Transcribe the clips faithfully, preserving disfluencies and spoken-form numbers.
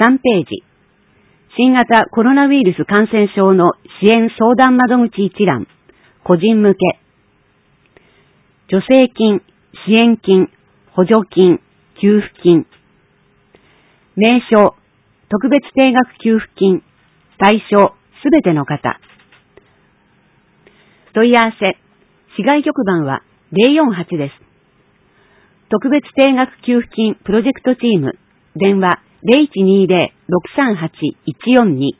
さんページ。新型コロナウイルス感染症の支援相談窓口一覧。個人向け。助成金、支援金、補助金、給付金。名称、特別定額給付金。対象、すべての方。問い合わせ、市外局番はゼロよんはちです。特別定額給付金プロジェクトチーム、電話ゼロいちにゼロ ろくさんはち いちよんに。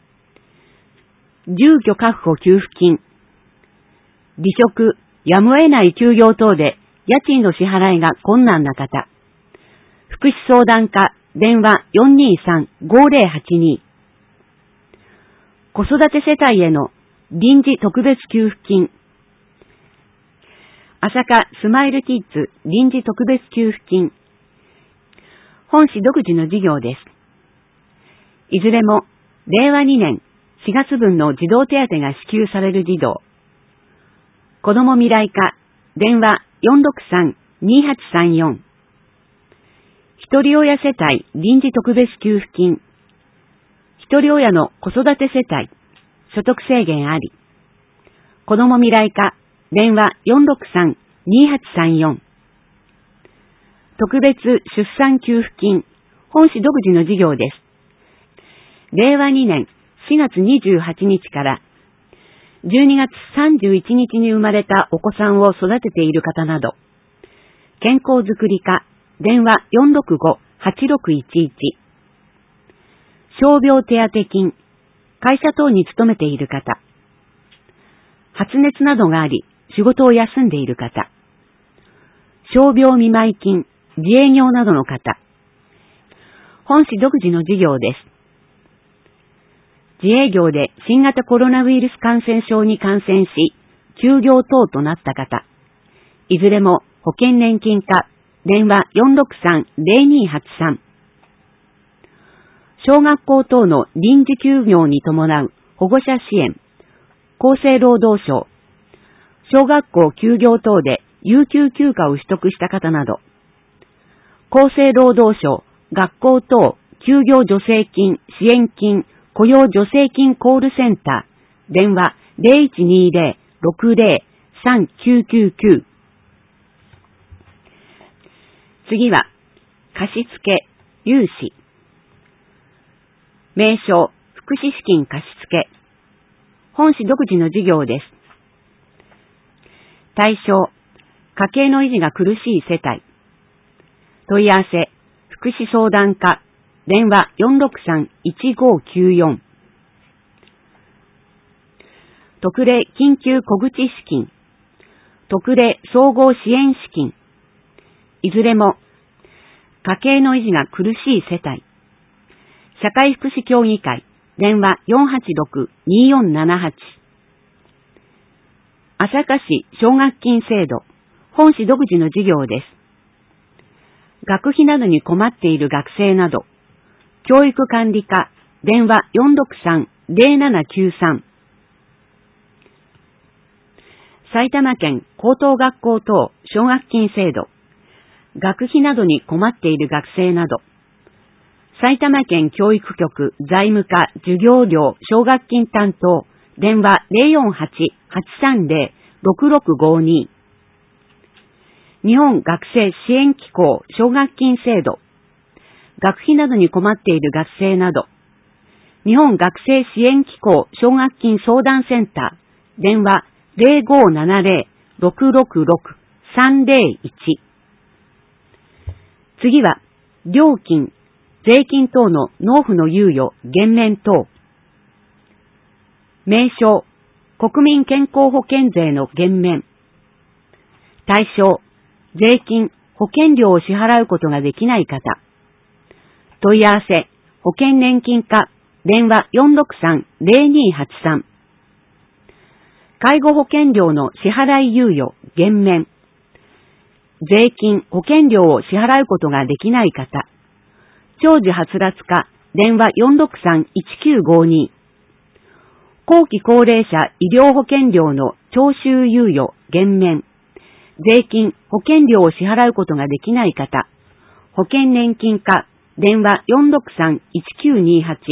住居確保給付金。離職、やむを得ない休業等で家賃の支払いが困難な方。福祉相談課、電話よんにさん ごゼロはちに。子育て世帯への臨時特別給付金。朝霞スマイルキッズ臨時特別給付金。本市独自の事業です。いずれも、れいわにねんしがつぶんの児童手当が支給される児童。子ども未来課、電話よんろくさん にはちさんよん。一人親世帯臨時特別給付金。一人親の子育て世帯、所得制限あり。子ども未来課、電話よんろくさん にはちさんよん。特別出産給付金、本市独自の事業です。れいわにねんしがつにじゅうはちにちからじゅうにがつさんじゅういちにちに生まれたお子さんを育てている方など、健康づくり課、電話よんろくご はちろくいちいち。傷病手当金、会社等に勤めている方。発熱などがあり、仕事を休んでいる方。傷病見舞金、自営業などの方。本市独自の事業です。自営業で新型コロナウイルス感染症に感染し、休業等となった方。いずれも保険年金課、電話よんろくさん ゼロにはちさん。小学校等の臨時休業に伴う保護者支援。厚生労働省。小学校休業等で有給休暇を取得した方など。厚生労働省、学校等休業助成金、支援金、雇用助成金コールセンター。電話ゼロいちにゼロ ろくゼロ さんきゅうきゅうきゅう。次は、貸付、融資。名称、福祉資金貸付。本市独自の事業です。対象、家計の維持が苦しい世帯。問い合わせ、福祉相談課、電話よんろくさん いちごきゅうよん。特例緊急小口資金。特例総合支援資金。いずれも、家計の維持が苦しい世帯。社会福祉協議会、電話よんはちろく によんななはち。朝霞市奨学金制度、本市独自の事業です。学費などに困っている学生など、教育管理課、電話よんろくさん ゼロななきゅうさん。埼玉県高等学校等奨学金制度、学費などに困っている学生など、埼玉県教育局財務課授業料奨学金担当、電話ゼロよんはち はちさんゼロ ろくろくごに。日本学生支援機構奨学金制度、学費などに困っている学生など、日本学生支援機構奨学金相談センター、電話ゼロごななゼロ ろくろくろく さんゼロいち。次は、料金、税金等の納付の猶予、減免等。名称、国民健康保険税の減免。対象、税金、保険料を支払うことができない方。問い合わせ、保険年金課、電話よんろくさん ゼロにはちさん。介護保険料の支払い猶予、減免。税金、保険料を支払うことができない方。長寿はつらつ課、電話よんろくさん いちきゅうごに。後期高齢者医療保険料の徴収猶予、減免。税金、保険料を支払うことができない方。保険年金課、 電話 よんろくさん いちきゅうにはち。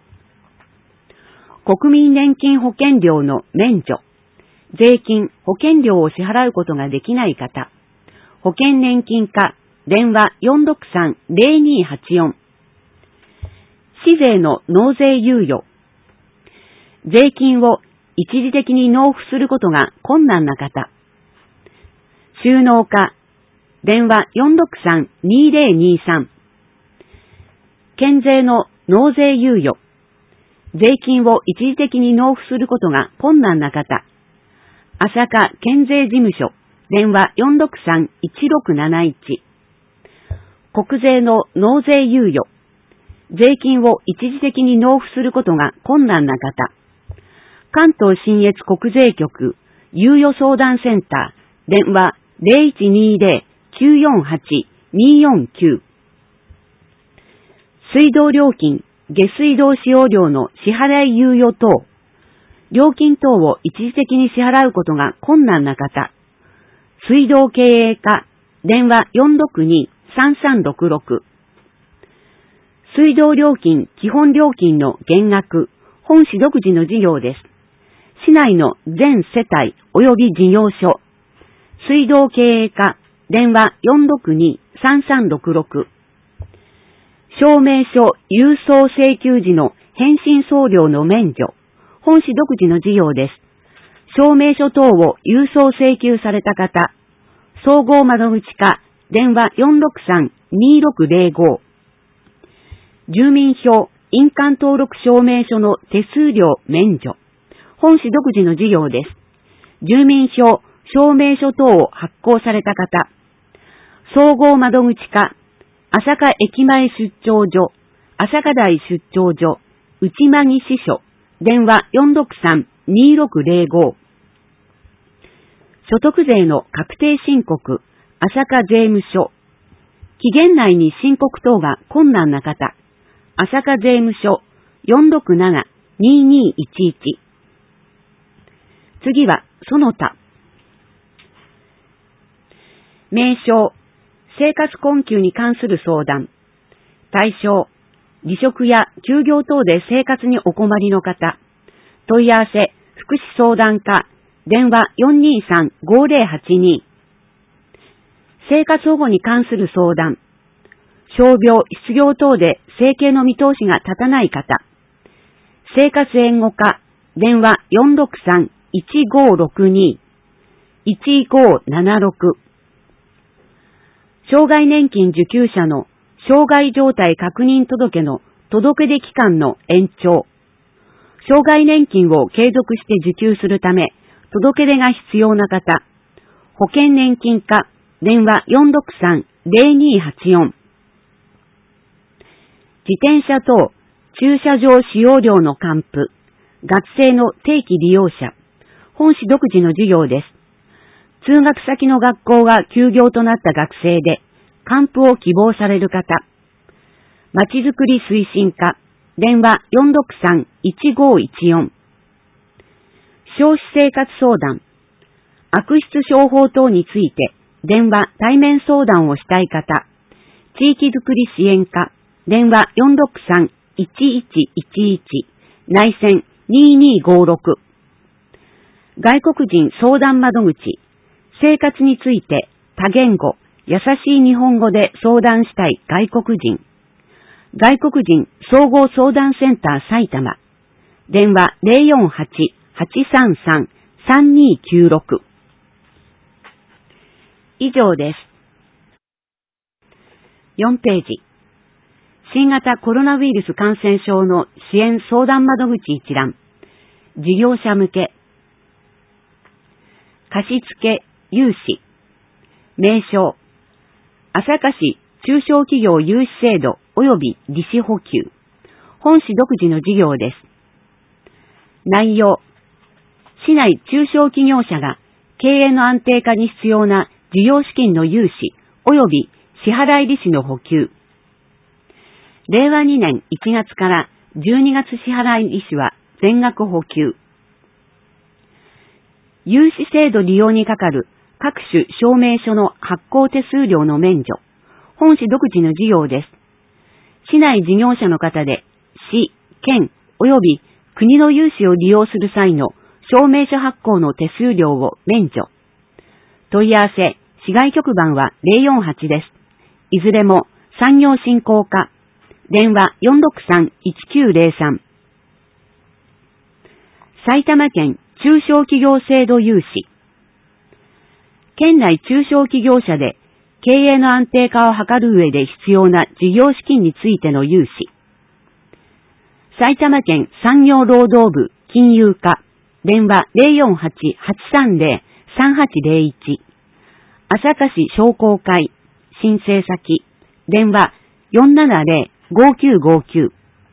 国民年金保険料の免除。税金、保険料を支払うことができない方。保険年金課、電話 よんろくさん ぜろにはちよん。市税の納税猶予。税金を一時的に納付することが困難な方。収納課、電話 よんろくさん にぜろにさん。県税の納税猶予。税金を一時的に納付することが困難な方。朝霞県税事務所、電話 よんろくさん いちろくなないち。国税の納税猶予。税金を一時的に納付することが困難な方。関東信越国税局、猶予相談センター、電話 ゼロいちにゼロ きゅうよんはち によんきゅう。水道料金、下水道使用料の支払い猶予等、料金等を一時的に支払うことが困難な方、水道経営課、電話 よんろくに さんさんろくろく。水道料金、基本料金の減額、本市独自の事業です。市内の全世帯及び事業所、水道経営課、電話 よんろくに さんさんろくろく。証明書郵送請求時の返信送料の免除、本市独自の事業です。証明書等を郵送請求された方、総合窓口課、電話 よんろくさん にろくぜろご。住民票、印鑑登録証明書の手数料免除、本市独自の事業です。住民票、証明書等を発行された方、総合窓口課、朝霞駅前出張所、朝霞台出張所、内間木支所、電話 よんろくさん にろくぜろご。所得税の確定申告、朝霞税務署、期限内に申告等が困難な方、朝霞税務署 よんろくなな ににいちいち。次は、その他。名称、生活困窮に関する相談。対象、離職や休業等で生活にお困りの方。問い合わせ、福祉相談課、電話 よんにさん ごぜろはちに。生活保護に関する相談。傷病、失業等で生計の見通しが立たない方。生活援護課、電話 よんろくさん いちごろくに いちごななろく。障害年金受給者の障害状態確認届の届出期間の延長。障害年金を継続して受給するため、届出が必要な方。保険年金課、電話 よんろくさん ぜろにはちよん。自転車等、駐車場使用料の還付。学生の定期利用者。本市独自の事業です。通学先の学校が休業となった学生で、還付を希望される方。まちづくり推進課、電話 よんろくさん いちごいちよん。消費生活相談。悪質商法等について、電話対面相談をしたい方。地域づくり支援課、電話 よんろくさん いちいちいちいち。内線ににごろく。外国人相談窓口。生活について多言語、優しい日本語で相談したい外国人。外国人総合相談センター埼玉。電話 ゼロよんはち はちさんさん さんにきゅうろく。以上です。よんページ。新型コロナウイルス感染症の支援相談窓口一覧。事業者向け。貸付、融資。名称。朝霞市中小企業融資制度及び利子補給。本市独自の事業です。内容。市内中小企業者が経営の安定化に必要な事業資金の融資及び支払い利子の補給。れいわにねんいちがつからじゅうにがつ支払い利子は全額補給。融資制度利用にかかる各種証明書の発行手数料の免除。本市独自の事業です。 市内事業者の方で、市、県、及び国の融資を利用する際の証明書発行の手数料を免除。問い合わせ、市外局番はゼロよんはちです。いずれも産業振興課。電話 よんろくさん いちきゅうゼロさん。埼玉県中小企業制度融資。県内中小企業者で経営の安定化を図る上で必要な事業資金についての融資。埼玉県産業労働部金融課。電話 ゼロよんはち はちさんゼロ さんはちゼロいち。朝霞市商工会。申請先。電話 よんななゼロ ごきゅうごきゅう。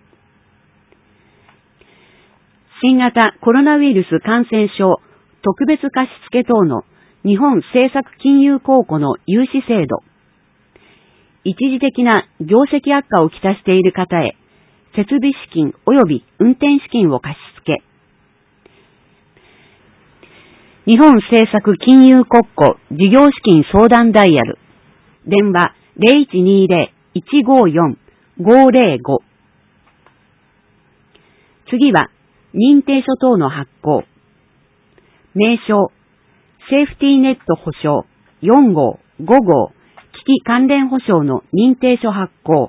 新型コロナウイルス感染症特別貸付等の日本政策金融公庫の融資制度。一時的な業績悪化をきたしている方へ、設備資金及び運転資金を貸し付け。日本政策金融国庫事業資金相談ダイヤル。電話 ゼロいちにゼロ いちごよん ごゼロご。次は、認定書等の発行。名称、セーフティーネット保証よん号、ご号、機器関連保証の認定書発行。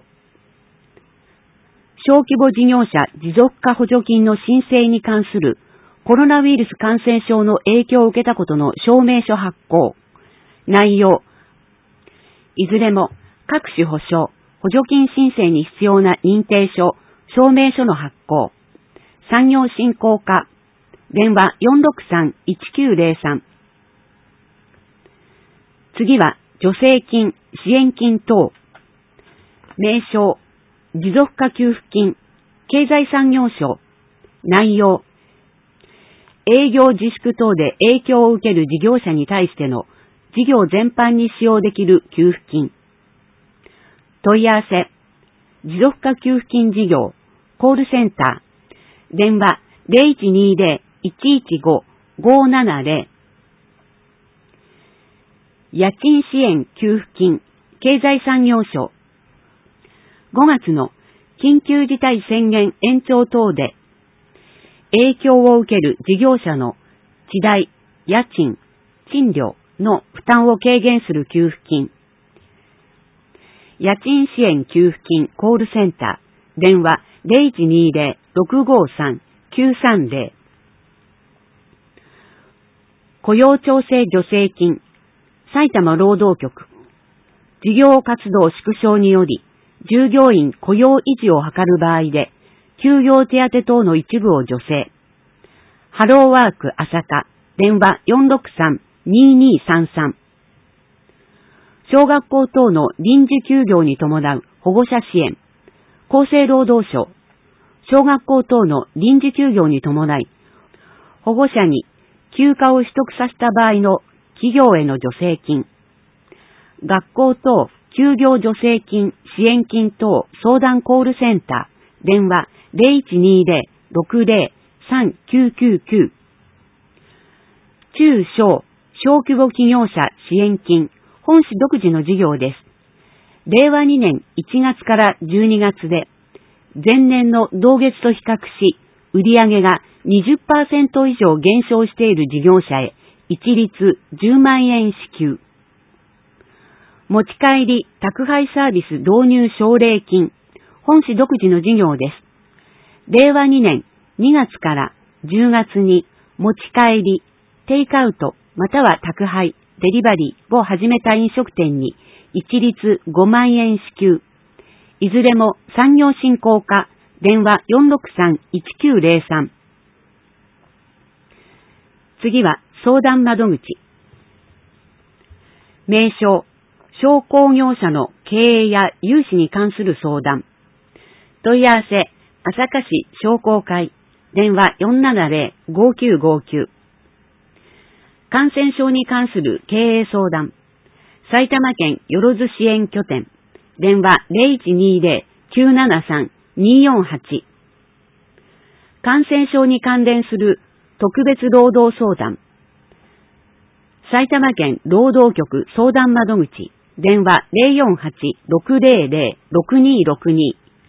小規模事業者持続化補助金の申請に関するコロナウイルス感染症の影響を受けたことの証明書発行。内容。いずれも各種保証、補助金申請に必要な認定書、証明書の発行。産業振興課。電話 よんろくさん いちきゅうゼロさん。次は、助成金、支援金等。名称、持続化給付金、経済産業省。内容、営業自粛等で影響を受ける事業者に対しての事業全般に使用できる給付金。問い合わせ、持続化給付金事業、コールセンター。電話 ゼロいちにゼロ いちいちご ごななゼロ。家賃支援給付金、経済産業省。ごがつの緊急事態宣言延長等で影響を受ける事業者の地代、家賃、賃料の負担を軽減する給付金。家賃支援給付金コールセンター。電話 ゼロいちにゼロ ろくごさん きゅうさんゼロ。雇用調整助成金。埼玉労働局。事業活動縮小により、従業員雇用維持を図る場合で、休業手当等の一部を助成。ハローワーク朝霞。電話 よんろくさん ににさんさん。小学校等の臨時休業に伴う保護者支援。厚生労働省。小学校等の臨時休業に伴い、保護者に休暇を取得させた場合の企業への助成金。学校等休業助成金、支援金等相談コールセンター。電話 ゼロいちにゼロ ろくゼロ さんきゅうきゅうきゅう。中小、小規模企業者支援金、本市独自の事業です。れいわにねんいちがつからじゅうにがつで、前年の同月と比較し、売上が にじゅっパーセント 以上減少している事業者へ、一律じゅうまんえん支給。持ち帰り宅配サービス導入奨励金、本市独自の事業です。れいわにねんにがつからじゅうがつに持ち帰り、テイクアウトまたは宅配、デリバリーを始めた飲食店に一律ごまんえん支給。いずれも産業振興課、電話 よんろくさん いちきゅうゼロさん。次は相談窓口。名称、商工業者の経営や融資に関する相談。問い合わせ、朝霞市商工会、電話 よんななゼロ ごきゅうごきゅう。感染症に関する経営相談。埼玉県よろず支援拠点、電話 ゼロいちにゼロ きゅうななさん によんはち。感染症に関連する特別労働相談。埼玉県労働局相談窓口、電話 ゼロよんはち ろくゼロゼロ ろくにろくに。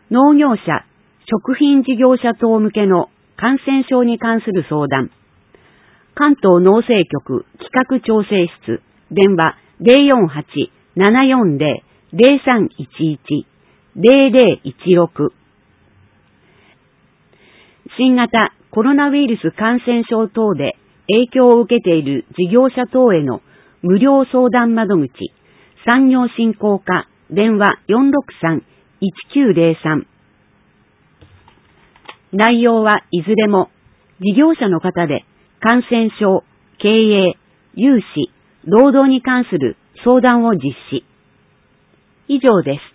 農業者、食品事業者等向けの感染症に関する相談。関東農政局企画調整室、電話 ゼロよんはち ななよんゼロ ゼロさんいちいち ゼロゼロいちろく。新型コロナウイルス感染症等で影響を受けている事業者等への無料相談窓口、産業振興課、電話 よんろくさん いちきゅうゼロさん。内容はいずれも事業者の方で感染症、経営、融資、労働に関する相談を実施。以上です。